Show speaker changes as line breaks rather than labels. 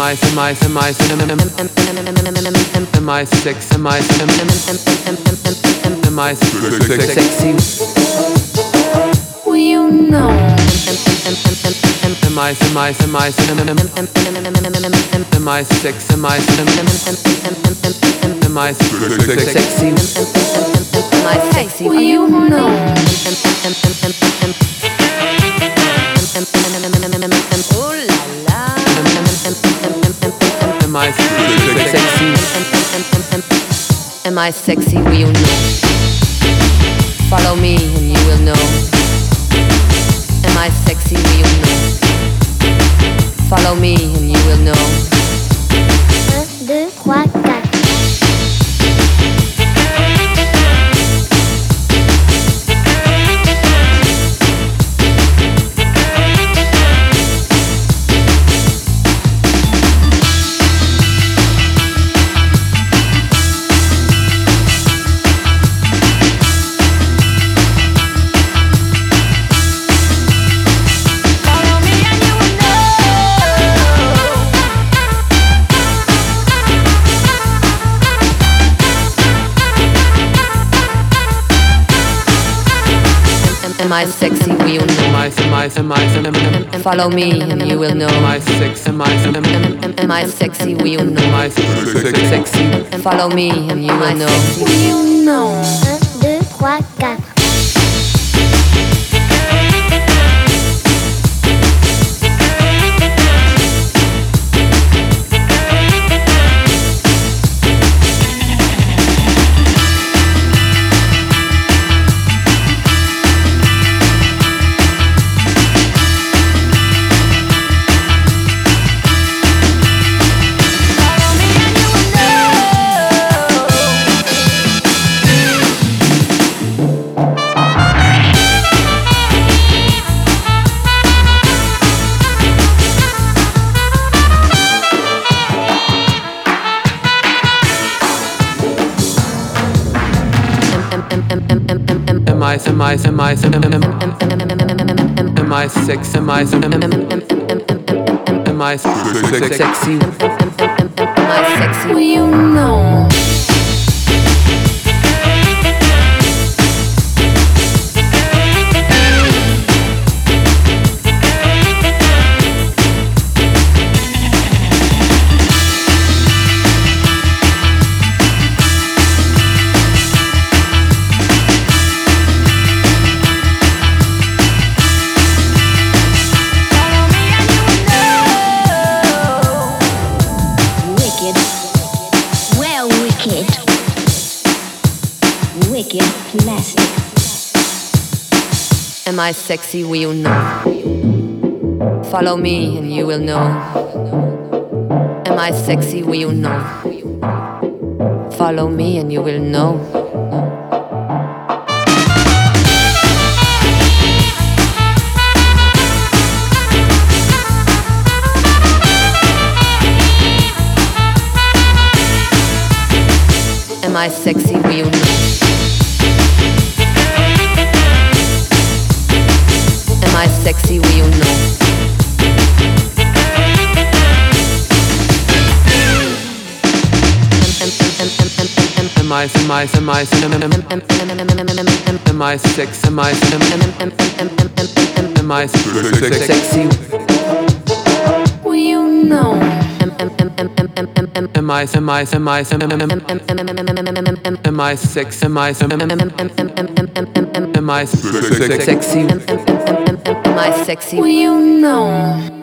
sexy?
Will you know?
Am I sex? Am I sexy?
Am I sexy? Will you know? Ooh la la.
Am I sexy?
Am I sexy? Will you know? Follow me and you will know. Am I sexy? Will you know? Follow me and you will know.
1, 2, 3, 4.
Am I sexy? Will you know? Follow me and you will know. Am I sexy? Will you know?
Sexy.
Follow me and you will know.
Will you know? 1, 2, 3, 4.
Am I sex? Am I sexy?
Am I sexy? Will you know?
Wicked plastic.
Am I sexy? Will you know? Follow me and you will know. Am I sexy? Will you know? Follow me and you will know. Am I sexy? Will you know? Am I sexy? Will you know?
Am I sex? Am I sexy?
Will you know?
Am I sex? Am I sexy?
Am I sexy? Will you know?